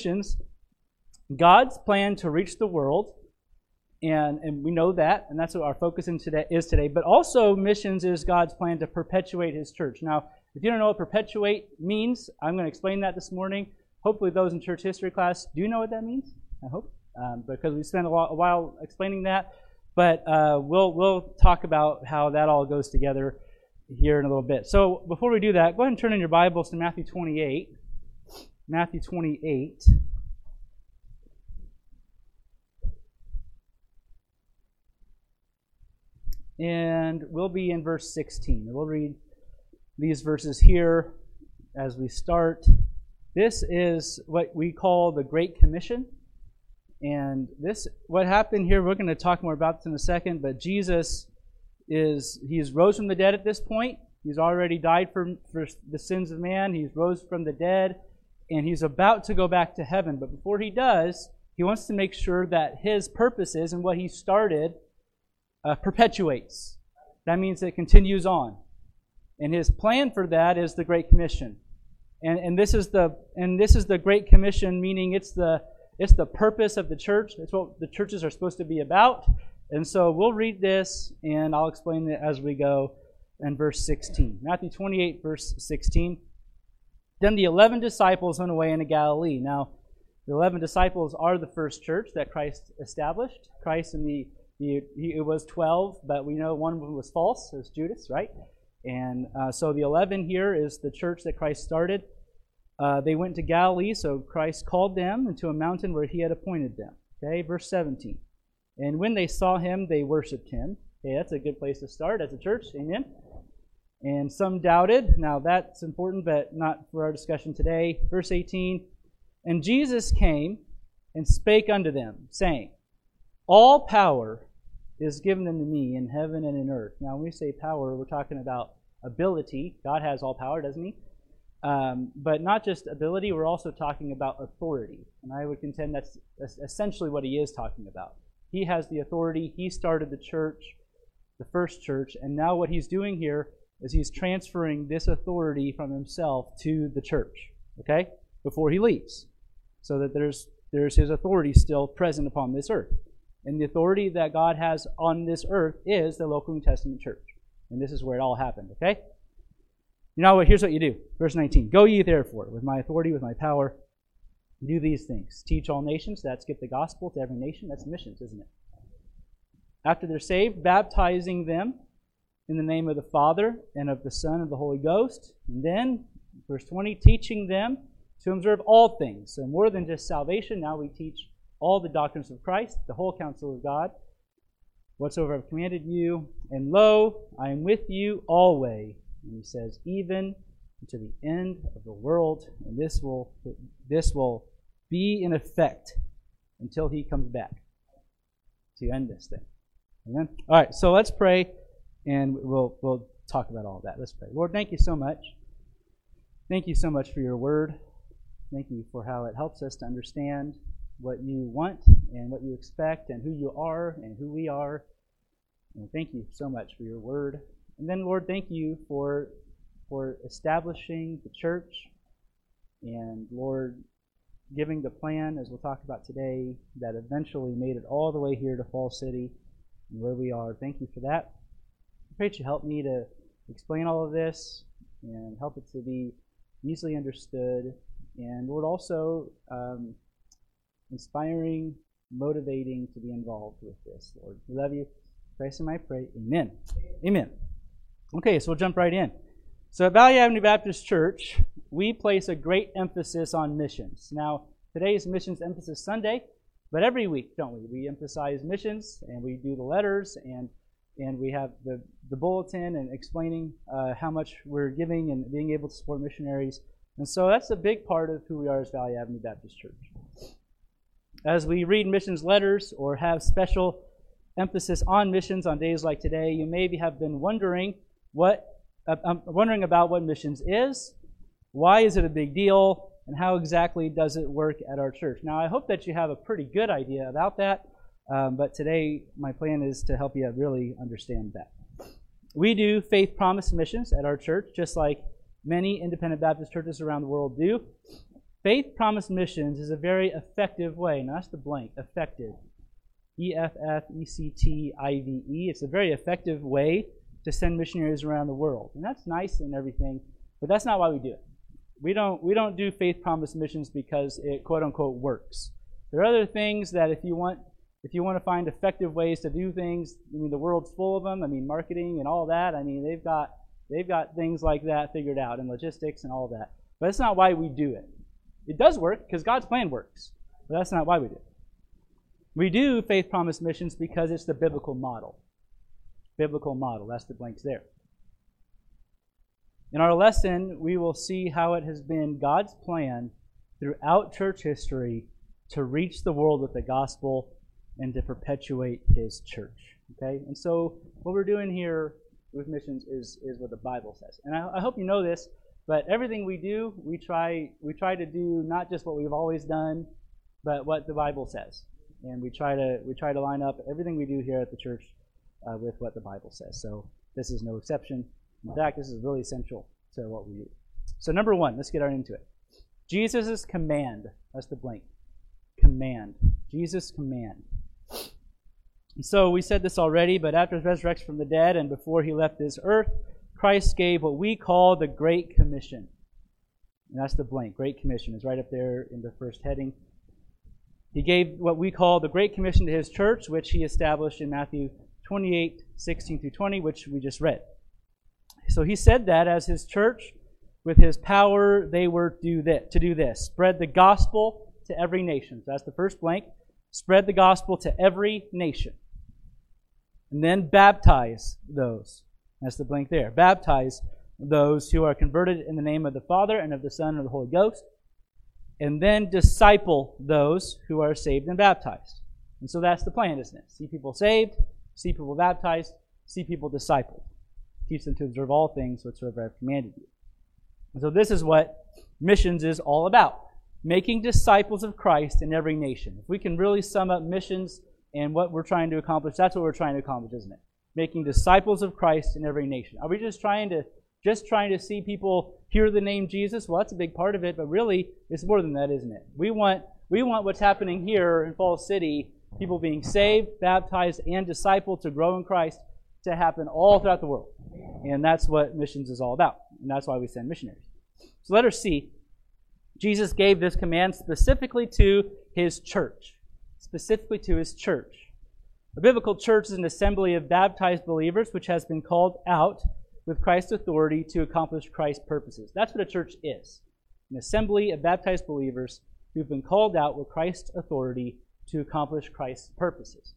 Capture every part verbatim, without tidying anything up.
missions, God's plan to reach the world, and, and we know that, and that's what our focus in today is today, but also missions is God's plan to perpetuate His church. Now, if you don't know what perpetuate means, I'm going to explain that this morning. Hopefully those in church history class do know what that means, I hope, um, because we spent a, lot, a while explaining that, but uh, we'll, we'll talk about how that all goes together here in a little bit. So before we do that, go ahead and turn in your Bibles to Matthew twenty-eight. Matthew twenty-eight. And we'll be in verse sixteen. We'll read these verses here as we start. This is what we call the Great Commission. And this, what happened here, we're going to talk more about this in a second, but Jesus is, he's rose from the dead at this point. He's already died for, for the sins of man. He's rose from the dead, and he's about to go back to heaven. But before he does, he wants to make sure that his purposes and what he started uh, perpetuates. That means it continues on. And his plan for that is the Great Commission. And, and this is the and this is the Great Commission, meaning it's the it's the purpose of the church. It's what the churches are supposed to be about. And so we'll read this, and I'll explain it as we go in verse sixteen. Matthew twenty-eight, verse sixteen. Then the eleven disciples went away into Galilee. Now, the eleven disciples are the first church that Christ established. Christ and the, the he, it was twelve, but we know one was false. It was Judas, right? And uh, so the eleven here is the church that Christ started. Uh, they went to Galilee, so Christ called them into a mountain where he had appointed them. Okay, verse seventeen. And when they saw him, they worshipped him. Okay, that's a good place to start as a church. Amen. And some doubted. Now that's important, but not for our discussion today. Verse eighteen. And Jesus came and spake unto them, saying, All power is given unto me in heaven and in earth. Now when we say power, we're talking about ability. God has all power, doesn't he? Um, but not just ability, we're also talking about authority. And I would contend that's, that's essentially what he is talking about. He has the authority. He started the church, the first church, and now what he's doing here is he's transferring this authority from himself to the church, okay, before he leaves, so that there's there's his authority still present upon this earth. And the authority that God has on this earth is the local New Testament church. And this is where it all happened, okay? You know what? Here's what you do. Verse nineteen. Go ye therefore, with my authority, with my power, do these things. Teach all nations. That's get the gospel to every nation. That's missions, isn't it? After they're saved, baptizing them in the name of the Father and of the Son and of the Holy Ghost. And then, verse twenty, teaching them to observe all things. So more than just salvation, now we teach all the doctrines of Christ, the whole counsel of God, whatsoever I've commanded you. And lo, I am with you always. And he says, even to the end of the world. And this will this will be in effect until he comes back to end this thing. Amen. All right, so let's pray, and we'll we'll talk about all of that. Let's pray. Lord, thank you so much. Thank you so much for your word. Thank you for how it helps us to understand what you want and what you expect and who you are and who we are. And thank you so much for your word. And then, Lord, thank you for for establishing the church and, Lord, giving the plan, as we'll talk about today, that eventually made it all the way here to Fall City and where we are. Thank you for that. I pray that you help me to explain all of this and help it to be easily understood. And, Lord, also um, inspiring, motivating to be involved with this, Lord. We love you. In Christ's name I pray. Amen. Amen. Okay, so we'll jump right in. So at Valley Avenue Baptist Church, we place a great emphasis on missions. Now, today is Missions Emphasis Sunday, but every week, don't we? We emphasize missions, and we do the letters, and and we have the, the bulletin and explaining uh, how much we're giving and being able to support missionaries. And so that's a big part of who we are as Valley Avenue Baptist Church. As we read missions letters or have special emphasis on missions on days like today, you maybe have been wondering what uh, um, wondering about what missions is, why is it a big deal, and how exactly does it work at our church. Now, I hope that you have a pretty good idea about that, um, but today my plan is to help you really understand that. We do Faith Promise missions at our church, just like many independent Baptist churches around the world do. Faith Promise Missions is a very effective way. Now that's the blank, effective. E F F E C T I V E. It's a very effective way to send missionaries around the world. And that's nice and everything, but that's not why we do it. We don't, we don't do Faith Promise Missions because it quote-unquote works. There are other things that if you want if you want to find effective ways to do things, I mean, the world's full of them. I mean, marketing and all that. I mean, they've got they've got things like that figured out, and logistics and all that. But that's not why we do it. It does work because God's plan works, but that's not why we do it. We do Faith Promise Missions because it's the biblical model. Biblical model. That's the blanks there. In our lesson, we will see how it has been God's plan throughout church history to reach the world with the gospel and to perpetuate His church. Okay? And so what we're doing here with missions is, is what the Bible says. And I, I hope you know this, but everything we do, we try we try to do not just what we've always done, but what the Bible says. And we try to we try to line up everything we do here at the church uh, with what the Bible says. So this is no exception. In fact, this is really essential to what we do. So number one, let's get right into it. Jesus' command. That's the blank. Command. Jesus' command. And so we said this already, but after his resurrection from the dead and before he left this earth, Christ gave what we call the Great Commission. And that's the blank. Great Commission is right up there in the first heading. He gave what we call the Great Commission to his church, which he established in Matthew twenty-eight, sixteen through twenty, which we just read. So he said that as his church, with his power, they were to do this, to do this, spread the gospel to every nation. So that's the first blank. Spread the gospel to every nation. And then baptize those. That's the blank there. Baptize those who are converted in the name of the Father and of the Son and of the Holy Ghost. And then disciple those who are saved and baptized. And so that's the plan, isn't it? See people saved, see people baptized, see people discipled. Teach them to observe all things whatsoever I have commanded you. And so this is what missions is all about. Making disciples of Christ in every nation. If we can really sum up missions and what we're trying to accomplish, that's what we're trying to accomplish, isn't it? Making disciples of Christ in every nation. Are we just trying to just trying to see people hear the name Jesus? Well, that's a big part of it, but really it's more than that, isn't it? We want we want what's happening here in Falls City, people being saved, baptized, and discipled to grow in Christ, to happen all throughout the world. And that's what missions is all about. And that's why we send missionaries. So letter C, Jesus gave this command specifically to his church. Specifically to his church. A biblical church is an assembly of baptized believers which has been called out with Christ's authority to accomplish Christ's purposes. That's what a church is. An assembly of baptized believers who've been called out with Christ's authority to accomplish Christ's purposes.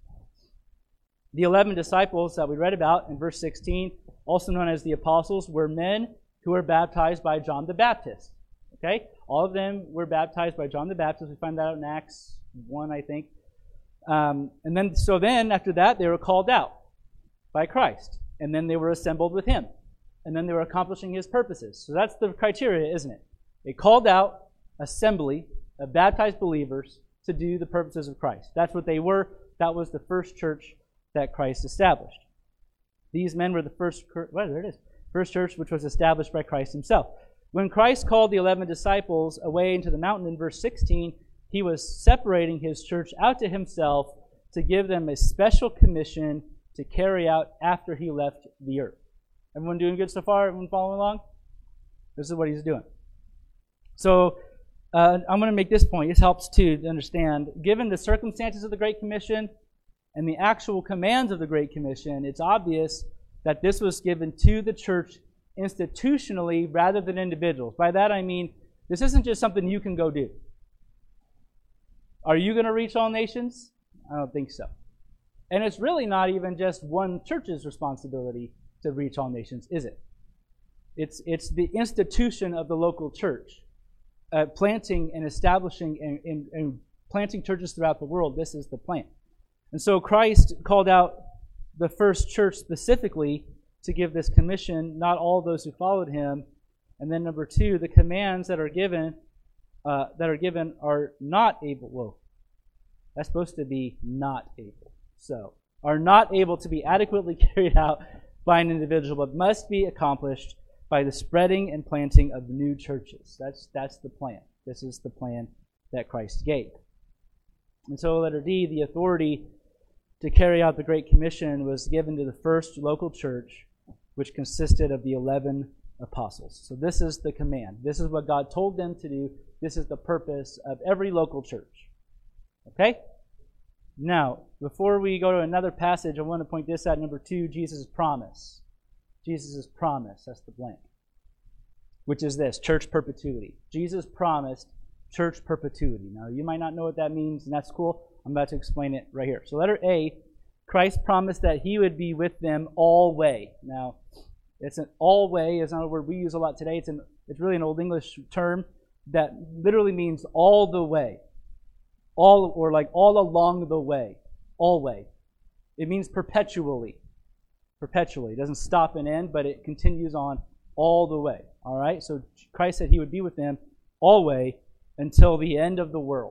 The eleven disciples that we read about in verse sixteen, also known as the apostles, were men who were baptized by John the Baptist. Okay? All of them were baptized by John the Baptist. We find that out in Acts one, I think. Um, and then, so then, after that, they were called out by Christ. And then they were assembled with him. And then they were accomplishing his purposes. So that's the criteria, isn't it? A called out assembly of baptized believers to do the purposes of Christ. That's what they were. That was the first church that Christ established. These men were the first, well, there it is, first church which was established by Christ himself. When Christ called the eleven disciples away into the mountain in verse sixteen, he was separating his church out to himself to give them a special commission to carry out after he left the earth. Everyone doing good so far? Everyone following along? This is what he's doing. So uh, I'm going to make this point. This helps too to understand. Given the circumstances of the Great Commission and the actual commands of the Great Commission, it's obvious that this was given to the church institutionally rather than individuals. By that I mean, this isn't just something you can go do. Are you going to reach all nations? I don't think so. And it's really not even just one church's responsibility to reach all nations, is it? It's, it's the institution of the local church, uh, planting and establishing and, and, and planting churches throughout the world. This is the plan. And so Christ called out the first church specifically to give this commission, not all those who followed him. And then number two, the commands that are given uh, that are given are not able. Whoa, that's supposed to be not able. So are not able to be adequately carried out by an individual, but must be accomplished by the spreading and planting of new churches. That's that's the plan. This is the plan that Christ gave. And so, letter D, the authority to carry out the Great Commission was given to the first local church, which consisted of the eleven apostles. So this is the command. This is what God told them to do. This is the purpose of every local church. Okay? Now, before we go to another passage, I want to point this out. Number two, Jesus' promise. Jesus' promise, that's the blank. Which is this, church perpetuity. Jesus promised church perpetuity. Now, you might not know what that means, and that's cool. I'm about to explain it right here. So letter A, Christ promised that he would be with them always. Now, it's an always is not a word we use a lot today. It's an it's really an Old English term that literally means all the way. All or like all along the way. Always. It means perpetually. Perpetually. It doesn't stop and end, but it continues on all the way. All right? So Christ said he would be with them always until the end of the world.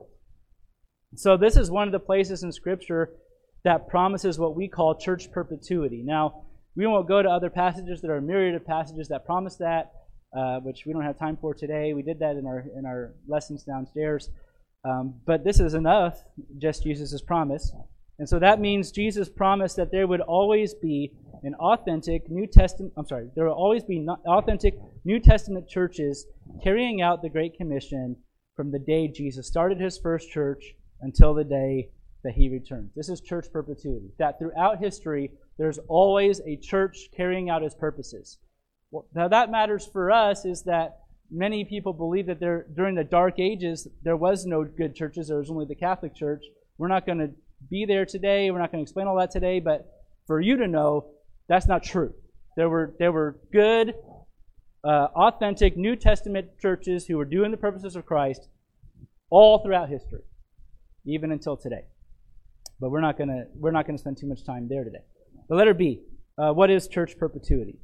So this is one of the places in Scripture that promises what we call church perpetuity. Now, we won't go to other passages. There are a myriad of passages that promise that, uh, which we don't have time for today. We did that in our in our lessons downstairs. Um, but this is enough, just Jesus' promise. And so that means Jesus promised that there would always be an authentic New Testament, I'm sorry, there will always be authentic New Testament churches carrying out the Great Commission from the day Jesus started his first church until the day that he returns. This is church perpetuity. That throughout history, there's always a church carrying out his purposes. Well, now that matters for us is that many people believe that there, during the Dark Ages, there was no good churches. There was only the Catholic Church. We're not going to be there today. We're not going to explain all that today. But for you to know, that's not true. There were, there were good, uh, authentic New Testament churches who were doing the purposes of Christ all throughout history, even until today. But we're not going to we're not going to spend too much time there today. The letter B. Uh, what is church perpetuity?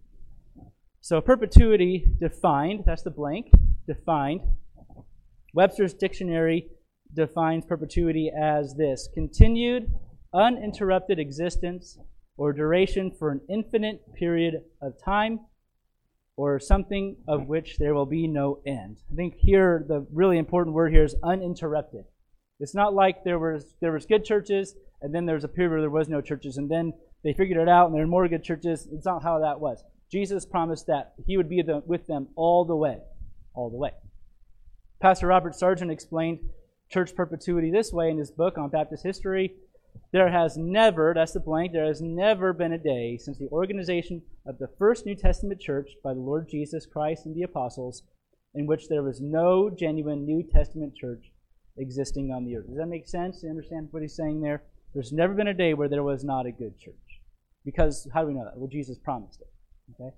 So perpetuity defined, that's the blank, defined. Webster's dictionary defines perpetuity as this: continued, uninterrupted existence or duration for an infinite period of time, or something of which there will be no end. I think here the really important word here is uninterrupted. It's not like there was there was good churches and then there was a period where there was no churches and then they figured it out and there were more good churches. It's not how that was. Jesus promised that he would be the, with them all the way. All the way. Pastor Robert Sargent explained church perpetuity this way in his book on Baptist history. There has never, that's the blank, there has never been a day since the organization of the first New Testament church by the Lord Jesus Christ and the apostles in which there was no genuine New Testament church existing on the earth. Does that make sense? You understand what he's saying there? There's never been a day where there was not a good church. Because, how do we know that? Well, Jesus promised it. Okay.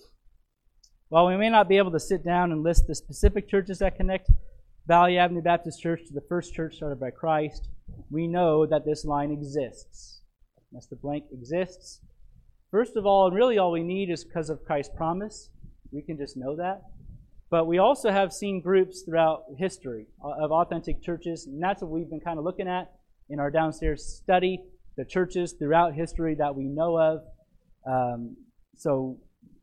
While we may not be able to sit down and list the specific churches that connect Valley Avenue Baptist Church to the first church started by Christ, we know that this line exists. That's the blank, exists. First of all, and really all we need is because of Christ's promise. We can just know that. But we also have seen groups throughout history of authentic churches, and that's what we've been kind of looking at in our downstairs study, the churches throughout history that we know of. Um, so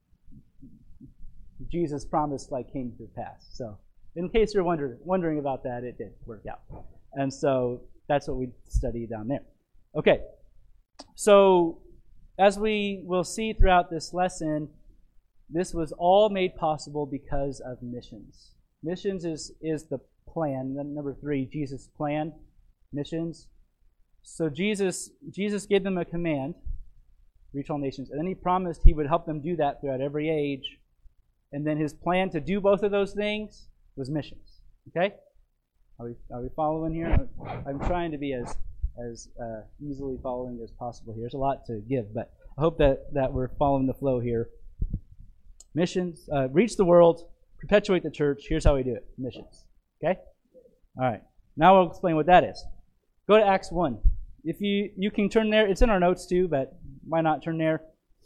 Jesus' promise like came to pass. So in case you're wonder, wondering about that, it did work out. And so that's what we study down there. Okay, so as we will see throughout this lesson, this was all made possible because of missions. Missions is, is the plan. Then number three, Jesus' plan, missions. So Jesus, Jesus gave them a command, reach all nations, and then he promised he would help them do that throughout every age. And then his plan to do both of those things was missions. Okay? Are we, are we following here? I'm trying to be as as uh, easily following as possible here. There's a lot to give, but I hope that, that we're following the flow here. Missions, uh, reach the world, perpetuate the church. Here's how we do it. Missions. Okay? All right. Now I'll explain what that is. Go to Acts one. If you, you can turn there. It's in our notes too, but why not turn there?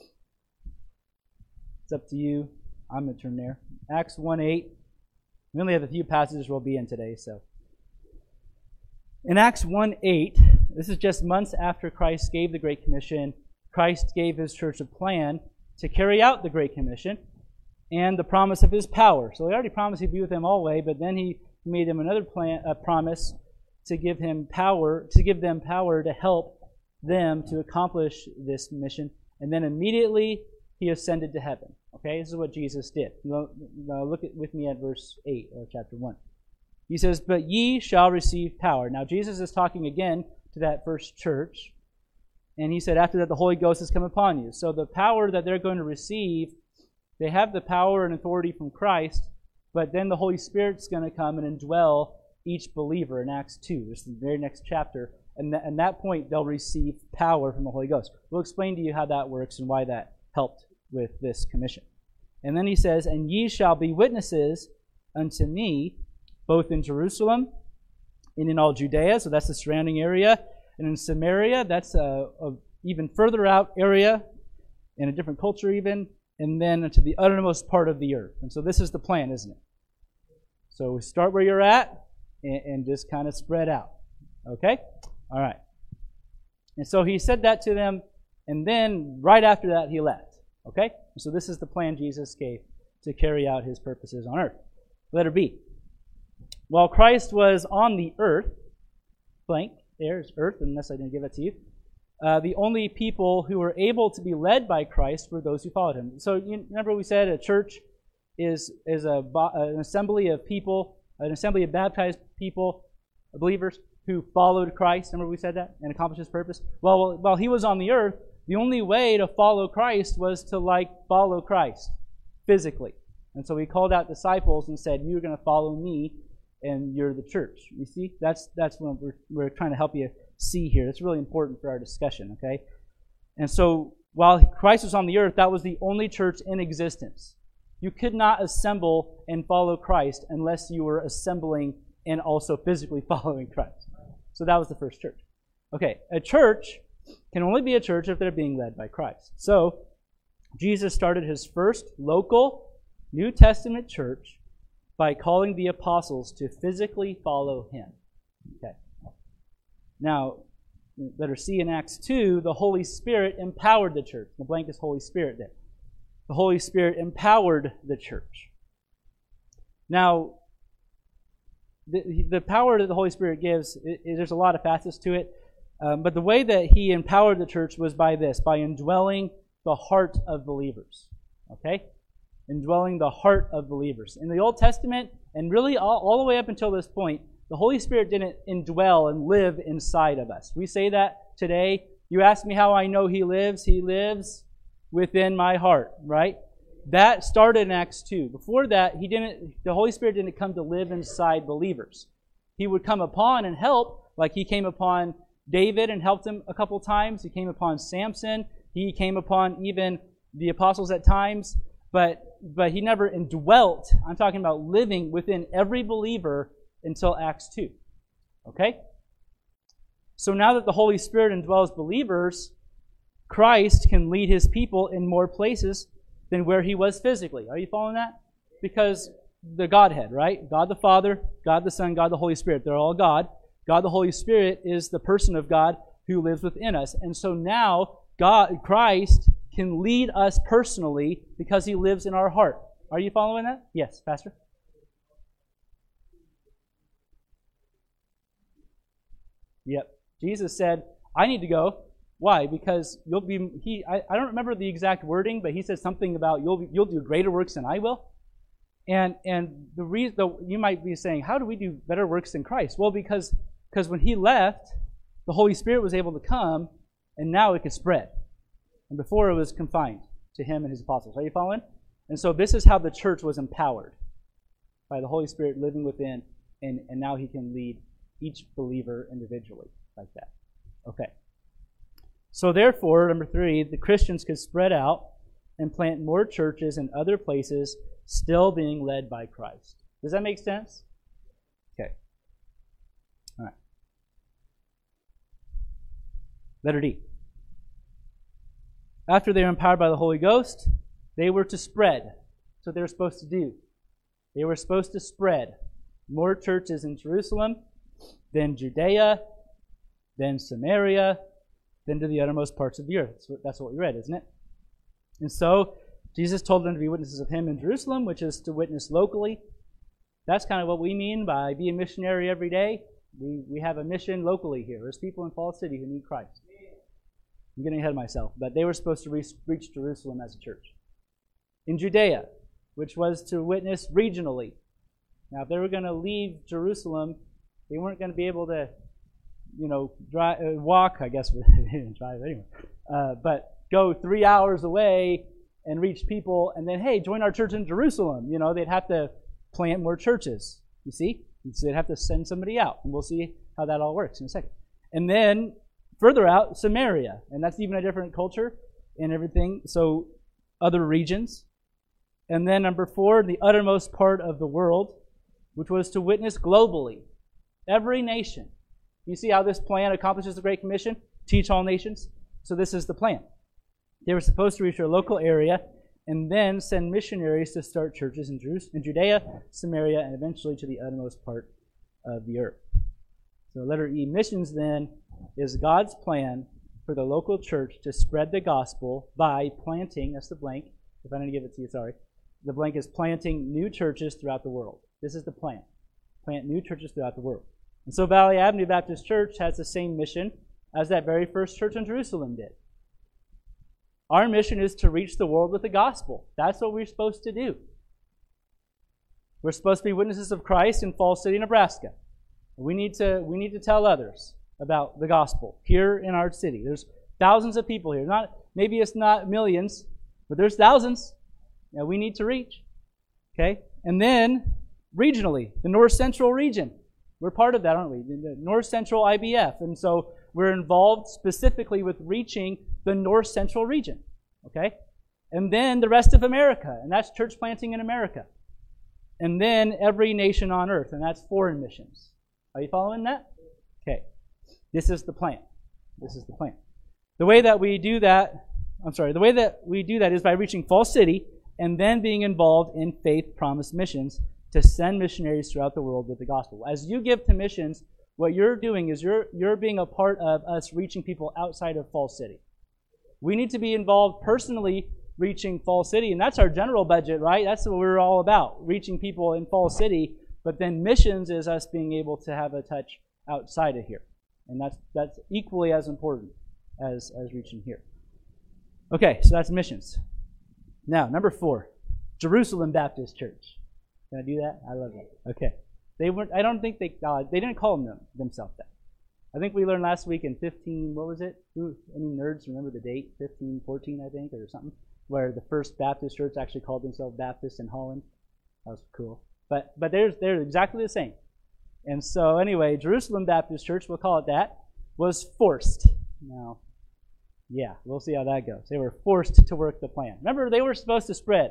It's up to you. I'm going to turn there. Acts one eight. We only have a few passages we'll be in today, so. In Acts one eight, this is just months after Christ gave the Great Commission. Christ gave his church a plan to carry out the Great Commission and the promise of his power. So he already promised he'd be with them always, but then he He made them another plan, a promise to give him power, to give them power to help them to accomplish this mission. And then immediately he ascended to heaven. Okay, this is what Jesus did. Now, look at, with me at verse eight of chapter one. He says, "But ye shall receive power." Now Jesus is talking again to that first church. And he said, after that, the Holy Ghost has come upon you. So the power that they're going to receive, they have the power and authority from Christ, but then the Holy Spirit's going to come and indwell each believer in Acts two. This is the very next chapter. And th- at that point, they'll receive power from the Holy Ghost. We'll explain to you how that works and why that helped with this commission. And then he says, "And ye shall be witnesses unto me, both in Jerusalem and in all Judea," so that's the surrounding area, "and in Samaria," that's a, a even further out area, in a different culture even, and then to the uttermost part of the earth. And so this is the plan, isn't it? So we start where you're at and, and just kind of spread out. Okay? All right. And so he said that to them, and then right after that he left. Okay? So this is the plan Jesus gave to carry out his purposes on earth. Letter B. While Christ was on the earth, blank, there's earth, unless I didn't give it to you, uh, the only people who were able to be led by Christ were those who followed him. So you remember we said a church is, is a, an assembly of people, an assembly of baptized people, believers, who followed Christ. Remember we said that? And accomplished his purpose? Well, while he was on the earth, the only way to follow Christ was to, like, follow Christ physically. And so he called out disciples and said, "You're going to follow me, and you're the church." You see? That's that's what we're, we're trying to help you see here. It's really important for our discussion, okay? And so while Christ was on the earth, that was the only church in existence. You could not assemble and follow Christ unless you were assembling and also physically following Christ. So that was the first church. Okay, a church can only be a church if they're being led by Christ. So Jesus started his first local New Testament church by calling the apostles to physically follow him. Okay. Now, letter C in Acts two, the Holy Spirit empowered the church. The blank is Holy Spirit there. The Holy Spirit empowered the church. Now, the, the power that the Holy Spirit gives, it, it, there's a lot of facets to it. Um, but the way that he empowered the church was by this, by indwelling the heart of believers. Okay? Indwelling the heart of believers. In the Old Testament, and really all, all the way up until this point, the Holy Spirit didn't indwell and live inside of us. We say that today. You ask me how I know he lives. He lives within my heart, right? That started in Acts two. Before that, he didn't. The Holy Spirit didn't come to live inside believers. He would come upon and help, like he came upon David and helped him a couple times. He came upon Samson. He came upon even the apostles at times. But, but he never indwelt. I'm talking about living within every believer until Acts two. Okay? So now that the Holy Spirit indwells believers, Christ can lead his people in more places than where he was physically. Are you following that? Because the Godhead, right? God the Father, God the Son, God the Holy Spirit. They're all God. God the Holy Spirit is the person of God who lives within us. And so now God, Christ can lead us personally because he lives in our heart. Are you following that? Yes, Pastor? Yep. Jesus said, "I need to go." Why? Because you'll be, he, I, I don't remember the exact wording, but he said something about you'll be, you'll do greater works than I will. And and the reason, the, you might be saying, how do we do better works than Christ? Well, because because when he left, the Holy Spirit was able to come, and now it could spread. And before it was confined to him and his apostles. Are you following? And so this is how the church was empowered, by the Holy Spirit living within, and, and now he can lead each believer individually like that. Okay. So therefore, number three, the Christians could spread out and plant more churches in other places, still being led by Christ. Does that make sense? Okay. All right. Letter D. After they were empowered by the Holy Ghost, they were to spread. That's what they were supposed to do. They were supposed to spread more churches in Jerusalem, then Judea, then Samaria, then to the uttermost parts of the earth. That's what, that's what we read, isn't it? And so Jesus told them to be witnesses of him in Jerusalem, which is to witness locally, That's kind of what we mean by be a missionary every day. We, we have a mission locally here. There's people in Falls City who need Christ. I'm getting ahead of myself, but they were supposed to reach, reach Jerusalem as a church. In Judea, which was to witness regionally. Now, if they were going to leave Jerusalem, they weren't going to be able to, you know, drive, uh, walk, I guess, they didn't drive anyway, uh, but go three hours away and reach people, and then, hey, join our church in Jerusalem. You know, they'd have to plant more churches, you see? So they'd have to send somebody out, and we'll see how that all works in a second. And then, further out, Samaria, and that's even a different culture and everything, so other regions. And then number four, the uttermost part of the world, which was to witness globally. Every nation. You see how this plan accomplishes the Great Commission? Teach all nations. So this is the plan. They were supposed to reach their local area and then send missionaries to start churches in Judea, Samaria, and eventually to the uttermost part of the earth. So letter E, missions then is God's plan for the local church to spread the gospel by planting, that's the blank, if I didn't give it to you, sorry. The blank is planting new churches throughout the world. This is the plan. Plant new churches throughout the world. And so Valley Avenue Baptist Church has the same mission as that very first church in Jerusalem did. Our mission is to reach the world with the gospel. That's what we're supposed to do. We're supposed to be witnesses of Christ in Falls City, Nebraska. We need to, we need to tell others about the gospel here in our city. There's thousands of people here. Not, maybe it's not millions, but there's thousands that we need to reach. Okay? And then, regionally, the North Central region. We're part of that, aren't we? The North Central I B F. And so we're involved specifically with reaching the North Central region. Okay? And then the rest of America. And that's church planting in America. And then every nation on earth. And that's foreign missions. Are you following that? Okay. This is the plan. This is the plan. The way that we do that, I'm sorry, the way that we do that is by reaching Falls City and then being involved in Faith Promise missions to send missionaries throughout the world with the gospel. As you give to missions, what you're doing is you're you're being a part of us reaching people outside of Falls City. We need to be involved personally reaching Falls City, and that's our general budget, right? That's what we're all about, reaching people in Falls City. But then missions is us being able to have a touch outside of here. And that's that's equally as important as, as reaching here. Okay, so that's missions. Now, number four, Jerusalem Baptist Church. Can I do that? I love that. Okay. They weren't. I don't think they uh, they didn't call them themselves that. I think we learned last week in fifteen, what was it? Ooh, any nerds remember the date? fifteen fourteen, I think, or something, where the first Baptist church actually called themselves Baptist in Holland. That was cool. But but they're, they're exactly the same. And so anyway, Jerusalem Baptist Church, we'll call it that, was forced. Now, yeah, we'll see how that goes. They were forced to work the plan. Remember, they were supposed to spread.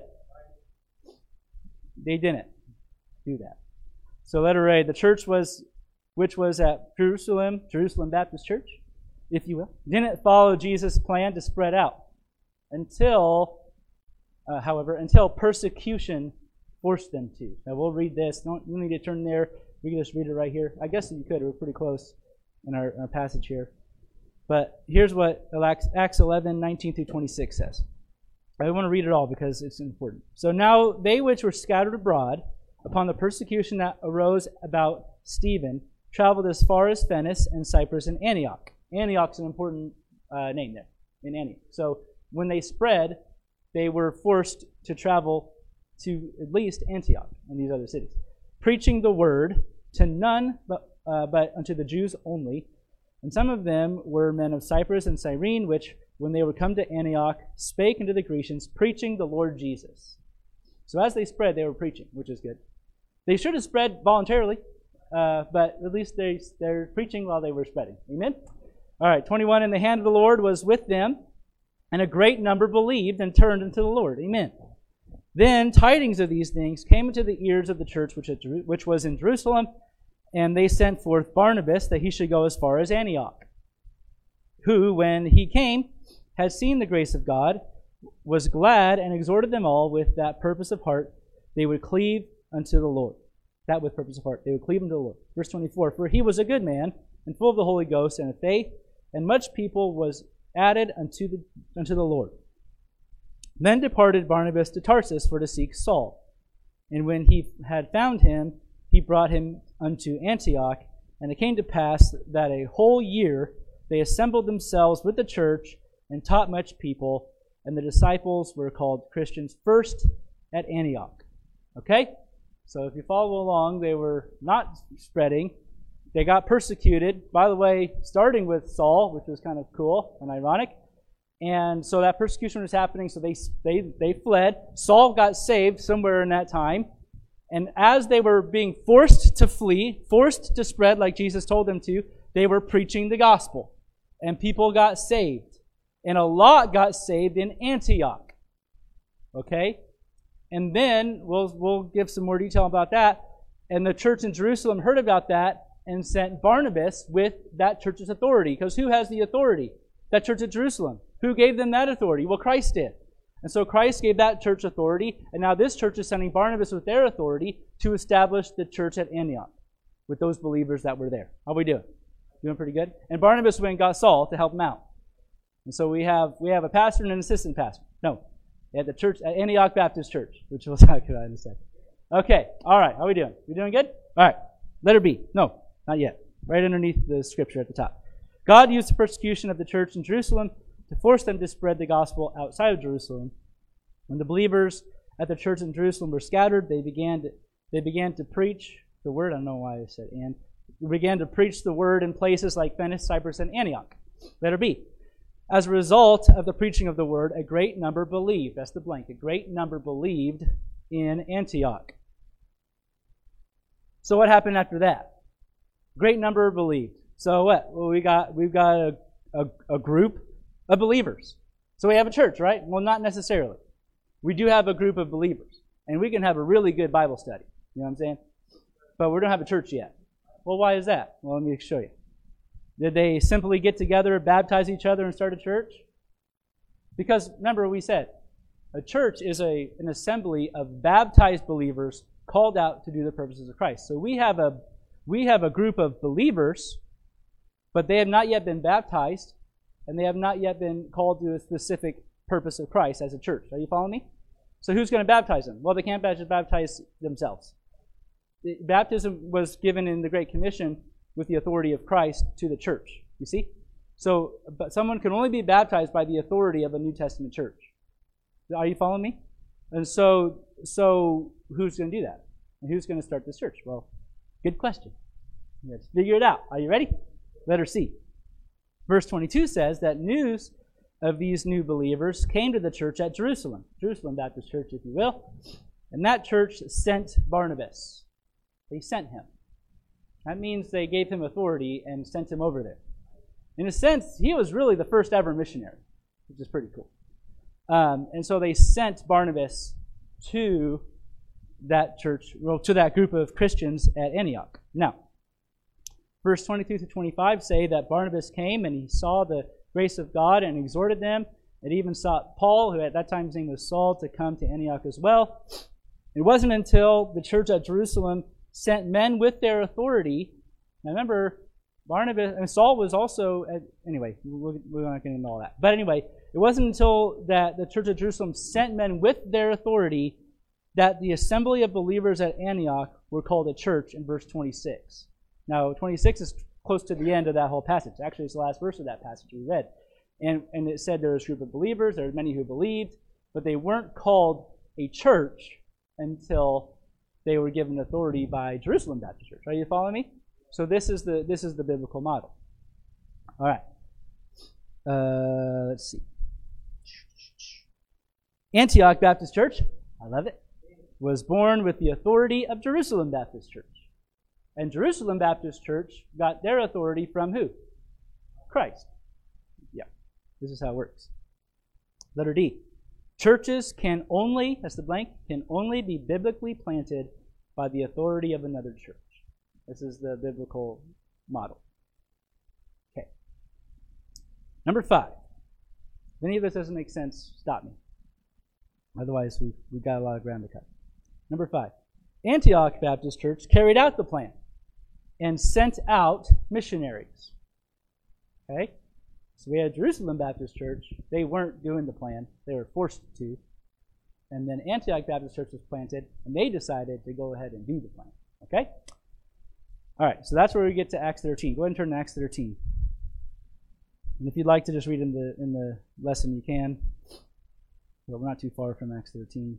They didn't do that. So letter A, the church was, which was at Jerusalem, Jerusalem Baptist Church, if you will, didn't follow Jesus' plan to spread out until, uh, however, until persecution forced them to. Now we'll read this. Don't you need to turn there. We can just read it right here. I guess you could. We're pretty close in our, our passage here. But here's what Acts eleven, nineteen through twenty-six says. I want to read it all because it's important. So now they which were scattered abroad upon the persecution that arose about Stephen traveled as far as Phoenice and Cyprus and Antioch. Antioch's an important uh, name there in Antioch. So when they spread, they were forced to travel to at least Antioch and these other cities, preaching the word to none but, uh, but unto the Jews only. And some of them were men of Cyprus and Cyrene, which, when they were come to Antioch, spake unto the Grecians, preaching the Lord Jesus. So as they spread, they were preaching, which is good. They should have spread voluntarily, uh, but at least they, they're preaching while they were spreading. Amen? All right, twenty-one, and the hand of the Lord was with them, and a great number believed and turned unto the Lord. Amen. Then tidings of these things came into the ears of the church which, at, which was in Jerusalem, and they sent forth Barnabas that he should go as far as Antioch, who, when he came, had seen the grace of God, was glad, and exhorted them all with that purpose of heart, they would cleave unto the Lord. That with purpose of heart, they would cleave unto the Lord. Verse twenty-four, for he was a good man, and full of the Holy Ghost and of faith, and much people was added unto the, unto the Lord. Then departed Barnabas to Tarsus for to seek Saul. And when he had found him, he brought him unto Antioch. And it came to pass that a whole year they assembled themselves with the church and taught much people, and the disciples were called Christians first at Antioch. Okay? So if you follow along, they were not spreading. They got persecuted, by the way, starting with Saul, which was kind of cool and ironic. And so that persecution was happening, so they, they, they fled. Saul got saved somewhere in that time. And as they were being forced to flee, forced to spread like Jesus told them to, they were preaching the gospel. And people got saved. And a lot got saved in Antioch. Okay? And then, we'll, we'll give some more detail about that. And the church in Jerusalem heard about that and sent Barnabas with that church's authority. Because who has the authority? That church at Jerusalem. Who gave them that authority? Well, Christ did. And so Christ gave that church authority, and now this church is sending Barnabas with their authority to establish the church at Antioch with those believers that were there. How are we doing? Doing pretty good? And Barnabas went and got Saul to help him out. And so we have we have a pastor and an assistant pastor. No, at the church at Antioch Baptist Church, which we'll talk about in a second. Okay, all right. How are we doing? We doing good? All right. Letter B. No, not yet. Right underneath the scripture at the top. God used the persecution of the church in Jerusalem to force them to spread the gospel outside of Jerusalem. When the believers at the church in Jerusalem were scattered, they began to they began to preach the word. I don't know why I said and. They began to preach the word in places like Venice, Cyprus, and Antioch. Letter B. As a result of the preaching of the word, a great number believed. That's the blank. A great number believed in Antioch. So what happened after that? Great number believed. So what? Well, we got we've got a, a, a group of believers. So we have a church, right? Well, not necessarily. We do have a group of believers, and we can have a really good Bible study. You know what I'm saying? But we don't have a church yet. Well, why is that? Well, let me show you. Did they simply get together, baptize each other, and start a church? Because remember, we said a church is a an assembly of baptized believers called out to do the purposes of Christ. So we have a we have a group of believers, but they have not yet been baptized, and they have not yet been called to a specific purpose of Christ as a church. Are you following me? So who's going to baptize them? Well, they can't just baptize themselves. The baptism was given in the Great Commission with the authority of Christ to the church. You see? So, but someone can only be baptized by the authority of a New Testament church. Are you following me? And so, so who's going to do that? And who's going to start this church? Well, good question. Let's figure it out. Are you ready? Letter C. Verse twenty-two says that news of these new believers came to the church at Jerusalem. Jerusalem Baptist Church, if you will. And that church sent Barnabas. They sent him. That means they gave him authority and sent him over there. In a sense, he was really the first ever missionary, which is pretty cool. Um, and so they sent Barnabas to that church, well, to that group of Christians at Antioch. Now, verse twenty-two to twenty-five say that Barnabas came and he saw the grace of God and exhorted them. It even sought Paul, who at that time his name was Saul, to come to Antioch as well. It wasn't until the church at Jerusalem sent men with their authority. Now remember, Barnabas and Saul was also, at, anyway, we're, we're not getting into all that. But anyway, it wasn't until that the church at Jerusalem sent men with their authority that the assembly of believers at Antioch were called a church in verse twenty-six. Now, twenty-six is close to the end of that whole passage. Actually, it's the last verse of that passage we read. And, and it said there was a group of believers, there were many who believed, but they weren't called a church until they were given authority by Jerusalem Baptist Church. Are you following me? So this is the this is the biblical model. All right. Uh, let's see. Antioch Baptist Church, I love it, was born with the authority of Jerusalem Baptist Church. And Jerusalem Baptist Church got their authority from who? Christ. Yeah, this is how it works. Letter D. Churches can only, that's the blank, can only be biblically planted by the authority of another church. This is the biblical model. Okay. Number five. If any of this doesn't make sense, stop me. Otherwise, we've, we've got a lot of ground to cover. Number five. Antioch Baptist Church carried out the plan and sent out missionaries. Okay? So we had Jerusalem Baptist Church. They weren't doing the plan. They were forced to. And then Antioch Baptist Church was planted, and they decided to go ahead and do the plan. Okay? All right, so that's where we get to Acts thirteen. Go ahead and turn to Acts thirteen. And if you'd like to just read in the in the lesson, you can. But we're not too far from Acts thirteen.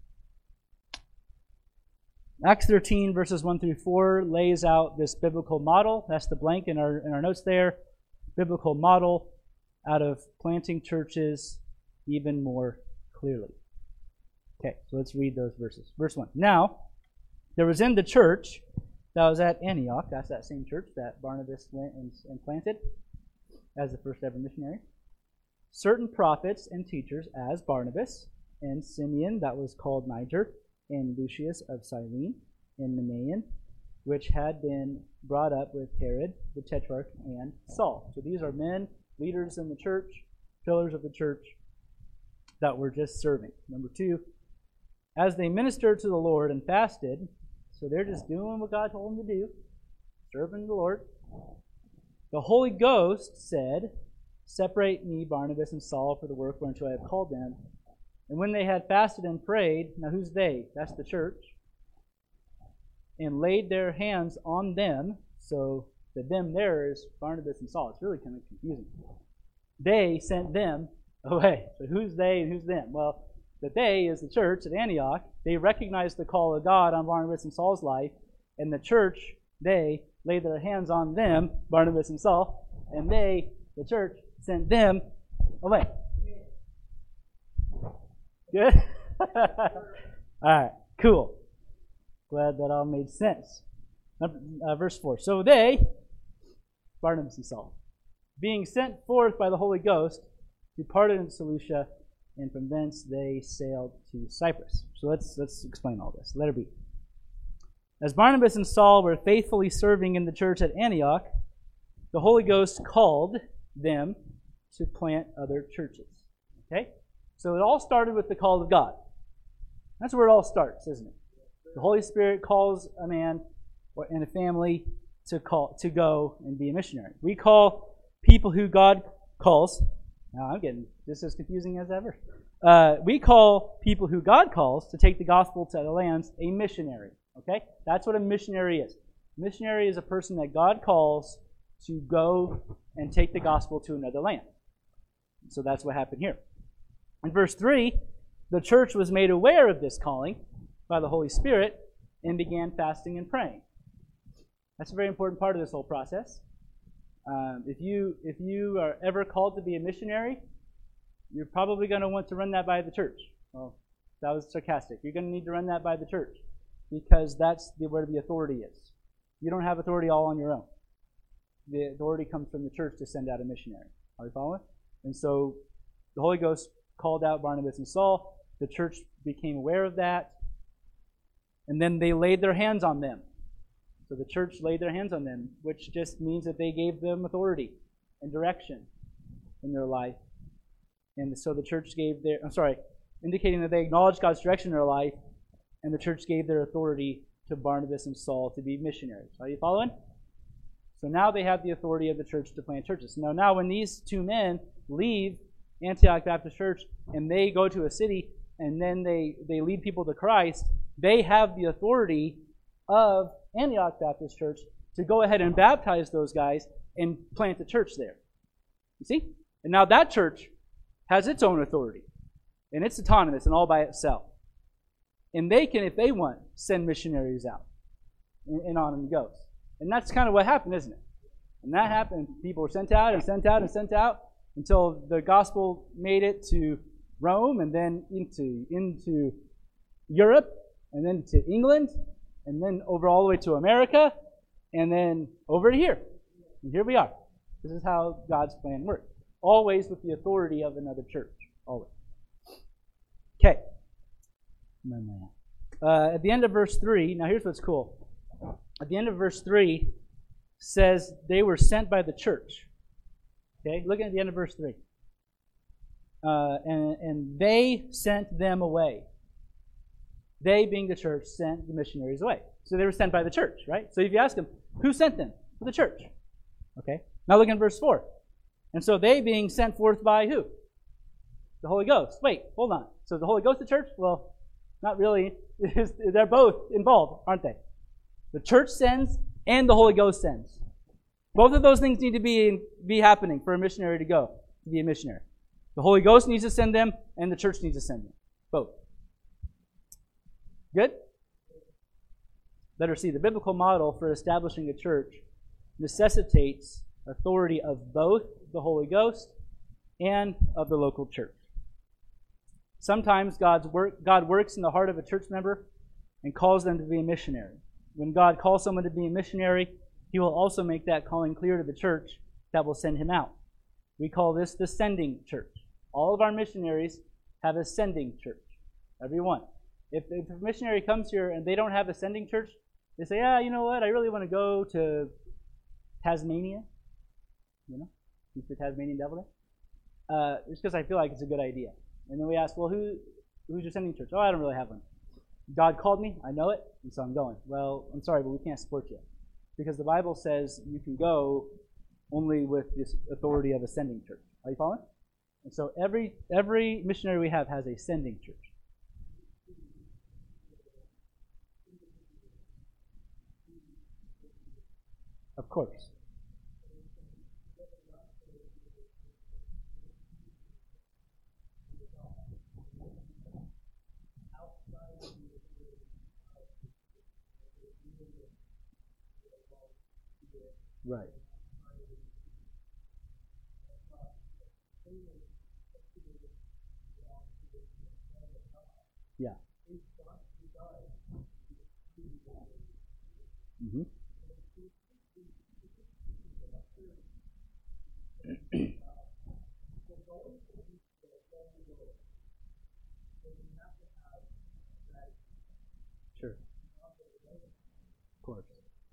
Acts thirteen, verses one through four, lays out this biblical model. That's the blank in our in our notes there. Biblical model out of planting churches even more clearly. Okay, so let's read those verses. Verse one. Now, there was in the church that was at Antioch, that's that same church that Barnabas went and, and planted as the first ever missionary, certain prophets and teachers as Barnabas and Simeon, that was called Niger, and Lucius of Cyrene, and Manaen, which had been brought up with Herod the Tetrarch and Saul. So these are men, leaders in the church, pillars of the church that were just serving. Number two, as they ministered to the Lord and fasted, so they're just doing what God told them to do, serving the Lord. The Holy Ghost said, separate me, Barnabas and Saul, for the work whereunto I have called them. And when they had fasted and prayed, now who's they? That's the church. And laid their hands on them, so the them there is Barnabas and Saul. It's really kind of confusing. They sent them away. So who's they and who's them? Well, the they is the church at Antioch. They recognized the call of God on Barnabas and Saul's life. And the church, they laid their hands on them, Barnabas and Saul. And they, the church, sent them away. Good? All right, cool. Glad that all made sense. Uh, verse four. So they, Barnabas and Saul, being sent forth by the Holy Ghost, departed into Seleucia, and from thence they sailed to Cyprus. So let's let's explain all this. Let it be. As Barnabas and Saul were faithfully serving in the church at Antioch, the Holy Ghost called them to plant other churches. Okay? So it all started with the call of God. That's where it all starts, isn't it? The Holy Spirit calls a man and a family to call to go and be a missionary. We call people who God calls. Now I'm getting just as confusing as ever. Uh, we call people who God calls to take the gospel to the lands a missionary. Okay, that's what a missionary is. A missionary is a person that God calls to go and take the gospel to another land. So that's what happened here. In verse three, the church was made aware of this calling by the Holy Spirit and began fasting and praying. That's a very important part of this whole process. Um, if you if you are ever called to be a missionary, you're probably going to want to run that by the church. Well, that was sarcastic. You're going to need to run that by the church because that's the, where the authority is. You don't have authority all on your own. The authority comes from the church to send out a missionary. Are you following? And so the Holy Ghost called out Barnabas and Saul. The church became aware of that. And then they laid their hands on them. So the church laid their hands on them, which just means that they gave them authority and direction in their life. And so the church gave their, I'm sorry, indicating that they acknowledged God's direction in their life, and the church gave their authority to Barnabas and Saul to be missionaries. Are you following? So now they have the authority of the church to plant churches. Now, now when these two men leave Antioch Baptist Church and they go to a city and then they, they lead people to Christ, they have the authority of Antioch Baptist Church to go ahead and baptize those guys and plant a church there. You see? And now that church has its own authority. And it's autonomous and all by itself. And they can, if they want, send missionaries out. And, and on and goes. And that's kind of what happened, isn't it? And that happened. People were sent out and sent out and sent out until the gospel made it to Rome and then into, into Europe and then to England and then over all the way to America and then over to here. And here we are. This is how God's plan works. Always with the authority of another church. Always. Okay. Uh, at the end of verse three, now here's what's cool. At the end of verse three says they were sent by the church. Okay, look at the end of verse three. Uh, and, and they sent them away. They, being the church, sent the missionaries away. So they were sent by the church, right? So if you ask them, who sent them? The church. Okay, now look at verse four. And so they being sent forth by who? The Holy Ghost. Wait, hold on. So the Holy Ghost, the church? Well, not really. They're both involved, aren't they? The church sends and the Holy Ghost sends. Both of those things need to be, be happening for a missionary to go, to be a missionary. The Holy Ghost needs to send them, and the church needs to send them. Both. Good? Letter C. The biblical model for establishing a church necessitates authority of both the Holy Ghost and of the local church. Sometimes God's work, God works in the heart of a church member and calls them to be a missionary. When God calls someone to be a missionary, He will also make that calling clear to the church that will send him out. We call this the sending church. All of our missionaries have a sending church. Every one. If, if a missionary comes here and they don't have a sending church, they say, yeah, you know what, I really want to go to Tasmania. You know, he's the Tasmanian devil there. Uh, it's because I feel like it's a good idea. And then we ask, well, who who's your sending church? Oh, I don't really have one. God called me, I know it, and so I'm going. Well, I'm sorry, but we can't support you. Because the Bible says you can go only with this authority of a sending church. Are you following? And so every every missionary we have has a sending church. Of course. Right. Yeah. Mm-hmm. Sure. Of course.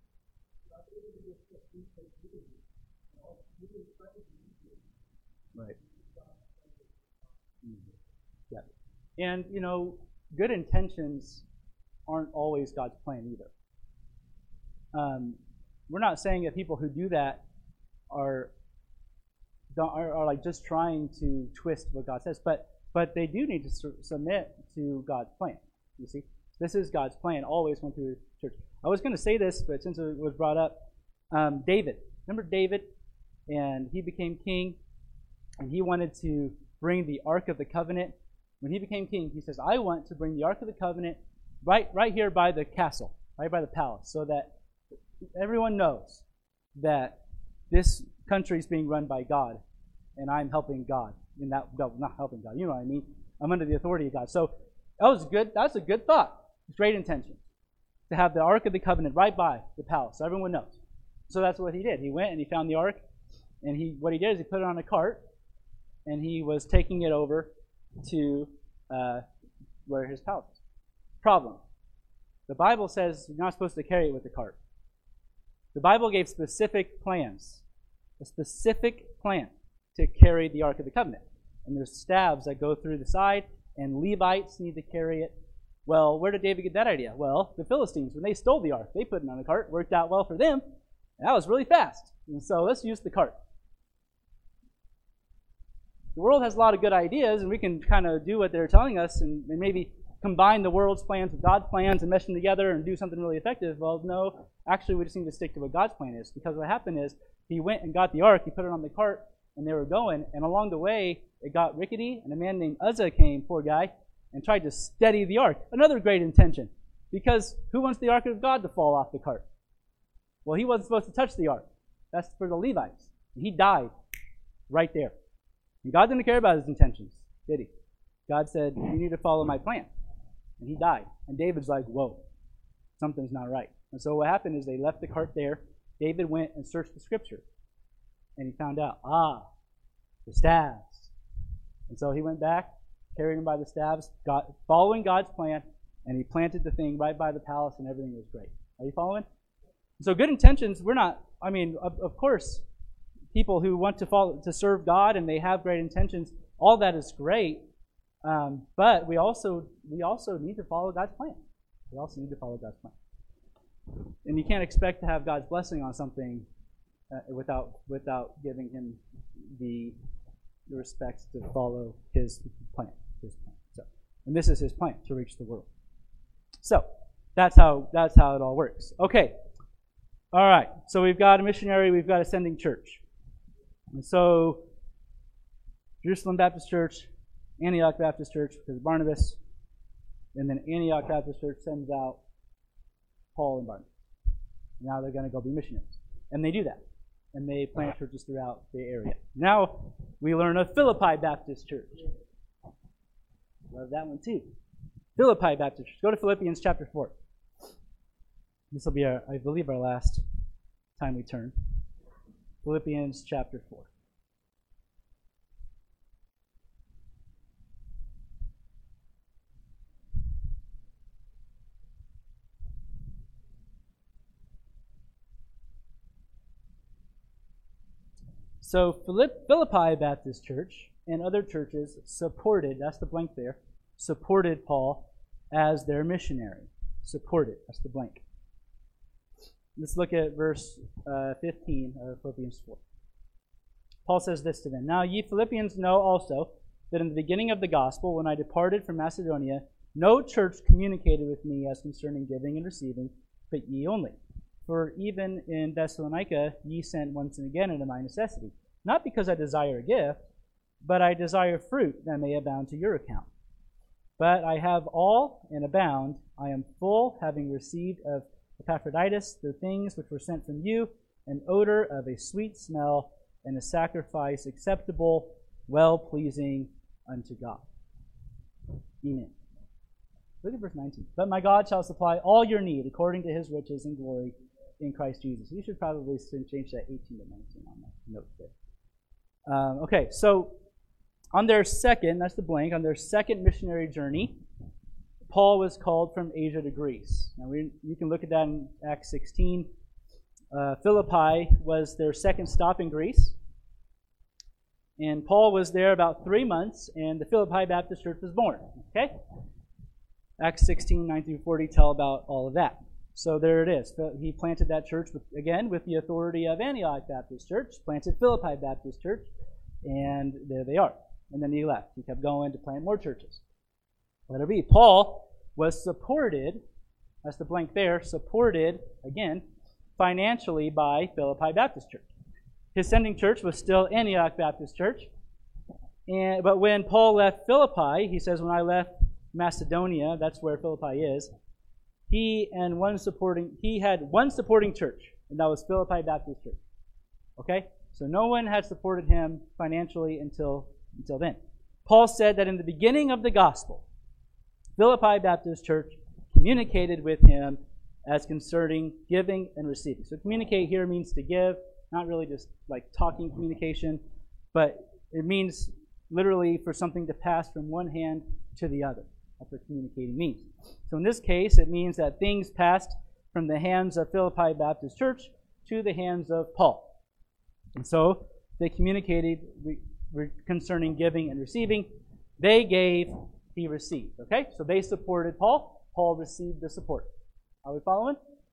Right. Mm-hmm. Yeah. And, you know, good intentions aren't always God's plan either. Um, we're not saying that people who do that are, are, are like just trying to twist what God says, but but they do need to su- submit to God's plan. You see, this is God's plan. Always went through church. I was going to say this, but since it was brought up, um, David. Remember David, and he became king, and he wanted to bring the Ark of the Covenant. When he became king, he says, "I want to bring the Ark of the Covenant right right here by the castle, right by the palace, so that everyone knows that this country is being run by God, and I'm helping God. In that, no, not helping God. You know what I mean? I'm under the authority of God." So that was good. That's a good thought. Great intention to have the Ark of the Covenant right by the palace, so everyone knows. So that's what he did. He went and he found the Ark, and he what he did is he put it on a cart, and he was taking it over to uh, where his palace is. Problem: the Bible says you're not supposed to carry it with the cart. The Bible gave specific plans, a specific plan to carry the Ark of the Covenant. And there's staves that go through the side, and Levites need to carry it. Well, where did David get that idea? Well, the Philistines, when they stole the Ark, they put it on a cart. Worked out well for them. And that was really fast. And so let's use the cart. The world has a lot of good ideas, and we can kind of do what they're telling us and, and maybe combine the world's plans with God's plans and mesh them together and do something really effective. Well, no, actually we just need to stick to what God's plan is. Because what happened is he went and got the Ark, he put it on the cart, and they were going, and along the way it got rickety, and a man named Uzzah came, poor guy, and tried to steady the Ark. Another great intention. Because who wants the Ark of God to fall off the cart? Well, he wasn't supposed to touch the Ark. That's for the Levites. And he died right there. And God didn't care about his intentions, did he? God said, you need to follow my plan. And he died. And David's like, whoa, something's not right. And so what happened is they left the cart there. David went and searched the scripture. And he found out, ah, the staves. And so he went back, carried him by the staves, got, following God's plan, and he planted the thing right by the palace, and everything was great. Are you following? So good intentions, we're not, I mean, of, of course, people who want to follow, to serve God and they have great intentions, all that is great. Um, but we also we also need to follow God's plan. We also need to follow God's plan. And you can't expect to have God's blessing on something uh, without without giving him the, the respect to follow his plan. His plan. So, and this is his plan, to reach the world. So That's how that's how it all works. Okay. All right. So we've got a missionary, we've got a sending church. And so Jerusalem Baptist Church, Antioch Baptist Church because of Barnabas, and then Antioch Baptist Church sends out Paul and Barnabas. Now they're going to go be missionaries. And they do that. And they plant churches throughout the area. Now we learn of Philippi Baptist Church. Love that one too. Philippi Baptist Church. Go to Philippians chapter four. This will be, our, I believe, our last time we turn. Philippians chapter four. So Philippi Baptist Church and other churches supported, that's the blank there, supported Paul as their missionary. Supported, that's the blank. Let's look at verse uh, fifteen of Philippians four. Paul says this to them, "Now ye Philippians know also that in the beginning of the gospel, when I departed from Macedonia, no church communicated with me as concerning giving and receiving, but ye only. For even in Thessalonica ye sent once and again unto my necessity, not because I desire a gift, but I desire fruit that may abound to your account. But I have all and abound. I am full, having received of Epaphroditus the things which were sent from you, an odor of a sweet smell, and a sacrifice acceptable, well-pleasing unto God." Amen. Look at verse nineteen. "But my God shall supply all your need according to his riches and glory in Christ Jesus." You should probably change that eighteen to nineteen on that note there. Um, okay, so on their second, that's the blank, on their second missionary journey, Paul was called from Asia to Greece. Now, we, you can look at that in Acts sixteen. Uh, Philippi was their second stop in Greece. And Paul was there about three months, and the Philippi Baptist Church was born. Okay? Acts sixteen, nine through forty tell about all of that. So there it is. He planted that church, with, again, with the authority of Antioch Baptist Church, planted Philippi Baptist Church, and there they are. And then he left. He kept going to plant more churches. Let it be. Paul was supported, that's the blank there, supported, again, financially by Philippi Baptist Church. His sending church was still Antioch Baptist Church. And, but when Paul left Philippi, he says, when I left Macedonia, that's where Philippi is, he and one supporting, he had one supporting church, and that was Philippi Baptist Church. Okay? So no one had supported him financially until, until then. Paul said that in the beginning of the gospel, Philippi Baptist Church communicated with him as concerning giving and receiving. So communicate here means to give, not really just like talking communication, but it means literally for something to pass from one hand to the other. That's what communicating means. So in this case, it means that things passed from the hands of Philippi Baptist Church to the hands of Paul. And so they communicated re- re- concerning giving and receiving. They gave, he received. Okay? So they supported Paul. Paul received the support. Are we following?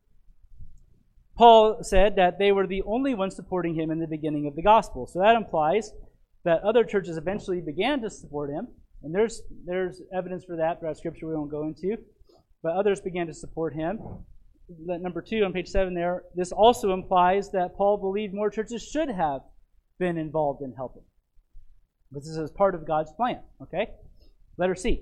Paul said that they were the only ones supporting him in the beginning of the gospel. So that implies that other churches eventually began to support him. And there's there's evidence for that throughout Scripture we won't go into. But others began to support him. Number two on page seven there, this also implies that Paul believed more churches should have been involved in helping. But this is part of God's plan. Okay? Letter C.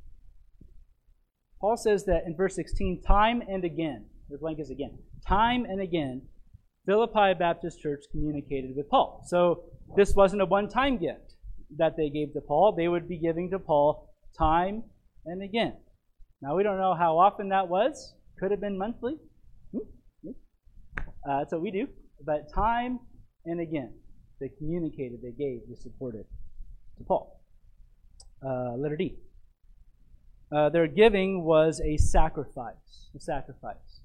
Paul says that in verse sixteen, time and again, the blank is again, time and again, Philippi Baptist Church communicated with Paul. So this wasn't a one-time gift that they gave to Paul. They would be giving to Paul time and again. Now, we don't know how often that was. Could have been monthly. Uh, that's what we do. But time and again, they communicated, they gave, they supported to Paul. Uh, letter D. Uh, their giving was a sacrifice. A sacrifice.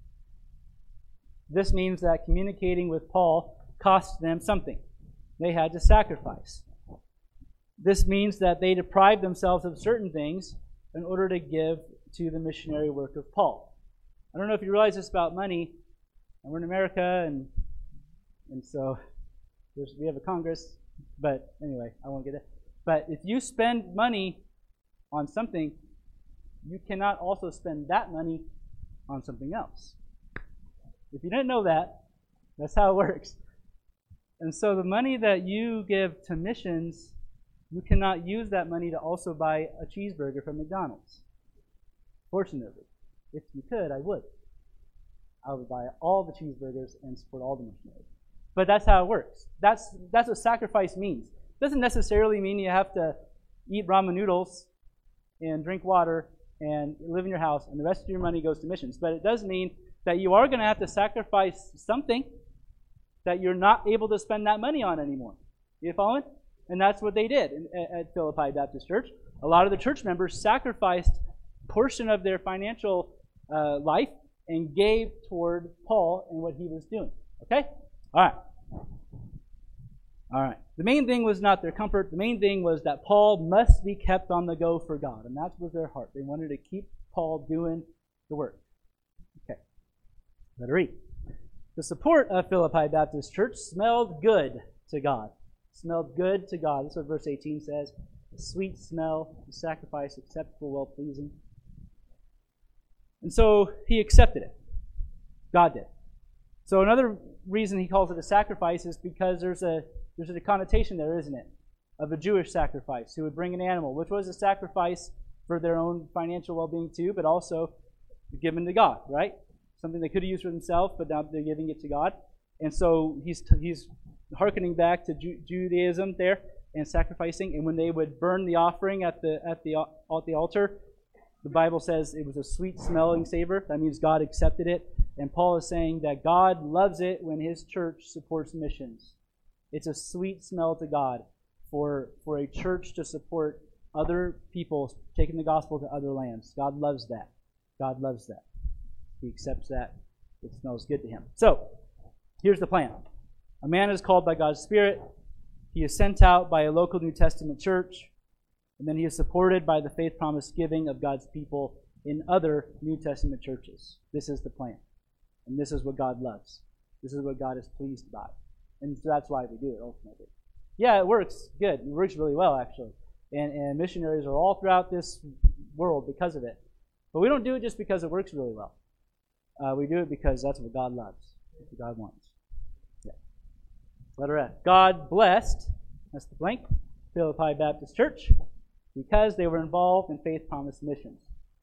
This means that communicating with Paul cost them something. They had to sacrifice. This means that they deprived themselves of certain things in order to give to the missionary work of Paul. I don't know if you realize this about money. And we're in America, and and so there's, we have a Congress. But anyway, I won't get it. But if you spend money on something, you cannot also spend that money on something else. If you didn't know that, that's how it works. And so the money that you give to missions, you cannot use that money to also buy a cheeseburger from McDonald's. Fortunately, if you could, I would. I would buy all the cheeseburgers and support all the missionaries. But that's how it works. That's that's what sacrifice means. It doesn't necessarily mean you have to eat ramen noodles and drink water and live in your house and the rest of your money goes to missions. But it does mean that you are going to have to sacrifice something that you're not able to spend that money on anymore. You following? And that's what they did in, at Philippi Baptist Church. A lot of the church members sacrificed a portion of their financial uh, life and gave toward Paul and what he was doing. Okay? All right. All right. The main thing was not their comfort. The main thing was that Paul must be kept on the go for God. And that was their heart. They wanted to keep Paul doing the work. Okay. Let us read. The support of Philippi Baptist Church smelled good to God. Smelled good to God. That's what verse eighteen says. A sweet smell, a sacrifice, acceptable, well-pleasing. And so he accepted it. God did. So another reason he calls it a sacrifice is because there's a there's a connotation there, isn't it? Of a Jewish sacrifice who would bring an animal, which was a sacrifice for their own financial well-being too, but also given to God, right? Something they could have used for themselves, but now they're giving it to God. And so he's he's hearkening back to Ju- Judaism there and sacrificing. And when they would burn the offering at the at the at the altar, the Bible says it was a sweet smelling savor. That means God accepted it. And Paul is saying that God loves it when his church supports missions. It's a sweet smell to God for for a church to support other people taking the gospel to other lands. God loves that. God loves that. He accepts that. It smells good to him. So, here's the plan. A man is called by God's Spirit. He is sent out by a local New Testament church. And then he is supported by the faith promise giving of God's people in other New Testament churches. This is the plan. And this is what God loves. This is what God is pleased by. And so that's why we do it ultimately. Yeah, it works good. It works really well, actually. And, and missionaries are all throughout this world because of it. But we don't do it just because it works really well. Uh, we do it because that's what God loves. That's what God wants. Yeah. Letter F. God blessed, that's the blank, Philippi Baptist Church because they were involved in faith promise missions.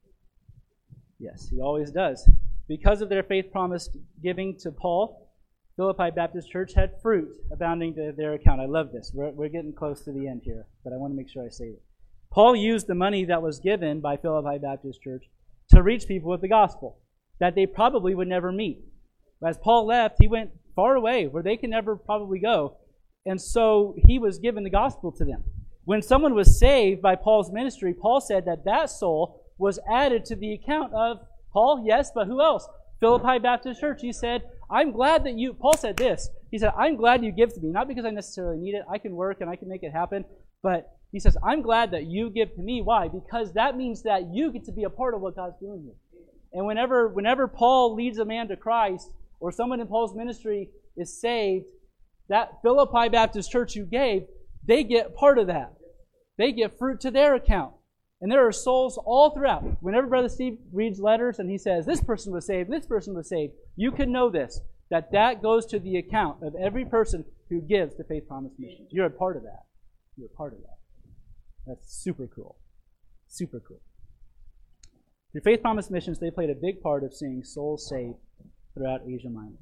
Yes, he always does. Because of their faith promise giving to Paul, Philippi Baptist Church had fruit abounding to their account. I love this. We're, we're getting close to the end here, but I want to make sure I say it. Paul used the money that was given by Philippi Baptist Church to reach people with the gospel that they probably would never meet. As Paul left, he went far away where they can never probably go. And so he was given the gospel to them. When someone was saved by Paul's ministry, Paul said that that soul was added to the account of Paul, yes, but who else? Philippi Baptist Church. He said, I'm glad that you, Paul said this, he said, I'm glad you give to me, not because I necessarily need it, I can work and I can make it happen, but he says, I'm glad that you give to me. Why? Because that means that you get to be a part of what God's doing here. And whenever, whenever Paul leads a man to Christ, or someone in Paul's ministry is saved, that Philippi Baptist Church you gave, they get part of that. They get fruit to their account. And there are souls all throughout. Whenever Brother Steve reads letters and he says, this person was saved, this person was saved, you can know this, that that goes to the account of every person who gives to Faith Promise Missions. You're a part of that. You're a part of that. That's super cool. Super cool. Through Faith Promise Missions, they played a big part of seeing souls saved throughout Asia Minor.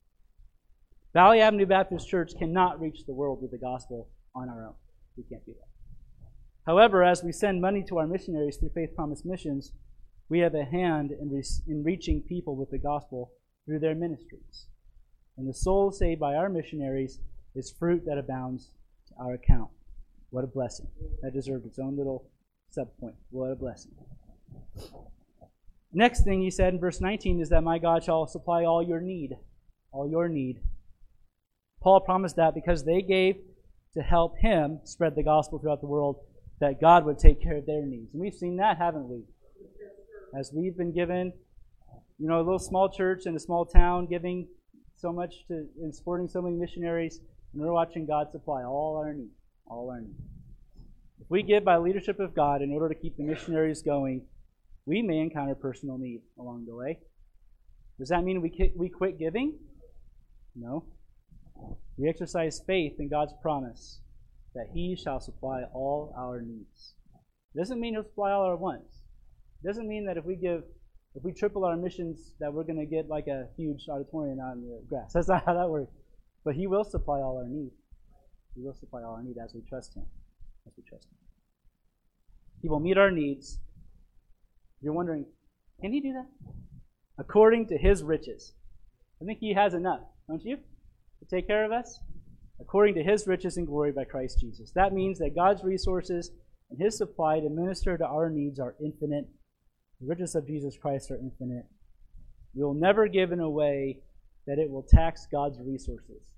Valley Avenue Baptist Church cannot reach the world with the gospel on our own. We can't do that. However, as we send money to our missionaries through Faith Promise Missions, we have a hand in, re- in reaching people with the gospel through their ministries. And the soul saved by our missionaries is fruit that abounds to our account. What a blessing. That deserved its own little subpoint. What a blessing. Next thing he said in verse nineteen is that my God shall supply all your need. All your need. Paul promised that because they gave to help him spread the gospel throughout the world, that God would take care of their needs. And we've seen that, haven't we? As we've been given, you know, a little small church in a small town, giving so much to and supporting so many missionaries, and we're watching God supply all our needs. All our needs. If we give by leadership of God in order to keep the missionaries going, we may encounter personal need along the way. Does that mean we ki- we quit giving? No. We exercise faith in God's promise that He shall supply all our needs. It doesn't mean He'll supply all our wants. It doesn't mean that if we give, if we triple our missions, that we're going to get like a huge auditorium out in the grass. That's not how that works. But He will supply all our need. He will supply all our need as we trust Him. As we trust Him. He will meet our needs. You're wondering, can He do that? According to His riches. I think He has enough, don't you? To take care of us? According to His riches and glory by Christ Jesus. That means that God's resources and His supply to minister to our needs are infinite. The riches of Jesus Christ are infinite. We will never give in a way that it will tax God's resources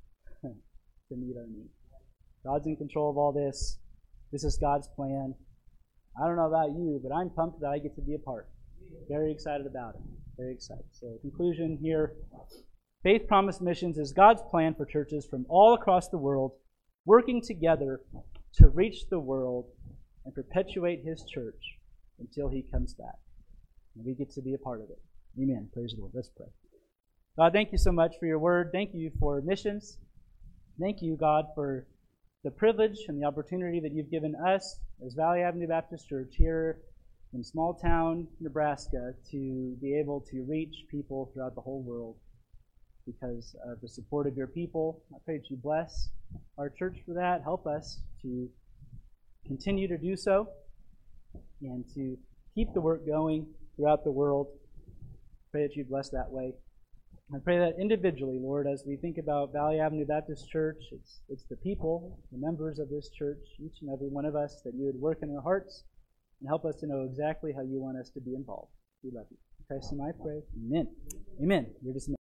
to meet our needs. God's in control of all this. This is God's plan. I don't know about you, but I'm pumped that I get to be a part. Very excited about it. Very excited. So, conclusion here. Faith Promise Missions is God's plan for churches from all across the world working together to reach the world and perpetuate His church until He comes back. And we get to be a part of it. Amen. Praise the Lord. Let's pray. God, thank you so much for your word. Thank you for missions. Thank you, God, for the privilege and the opportunity that you've given us as Valley Avenue Baptist Church here in small town Nebraska to be able to reach people throughout the whole world because of the support of your people. I pray that you bless our church for that. Help us to continue to do so and to keep the work going throughout the world. Pray that you bless that way. I pray that individually, Lord, as we think about Valley Avenue Baptist Church, it's it's the people, the members of this church, each and every one of us, that you would work in our hearts and help us to know exactly how you want us to be involved. We love you. In Christ's name I pray. Amen. Amen. You're dismissed.